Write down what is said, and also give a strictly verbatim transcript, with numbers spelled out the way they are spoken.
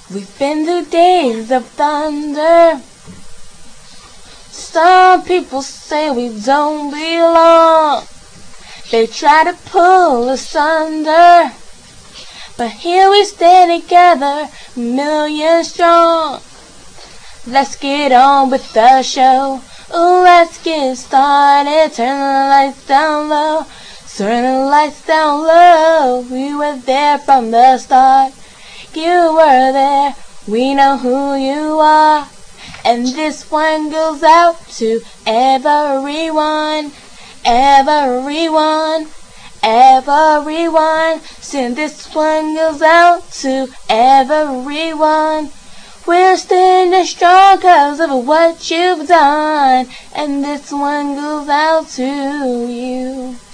We've been through days of thunder. Some people say we don't belong. They try to pull us under, but here we stay together, million strong. Let's get on with the show. Ooh, let's get started. Turn the lights down low. Turn the lights down low. We were there from the start. You were there. We know who you are. And this one goes out to everyone. Everyone. Everyone. Send this one goes out to everyone. We're standing strong cause of what you've done. And this one goes out to you.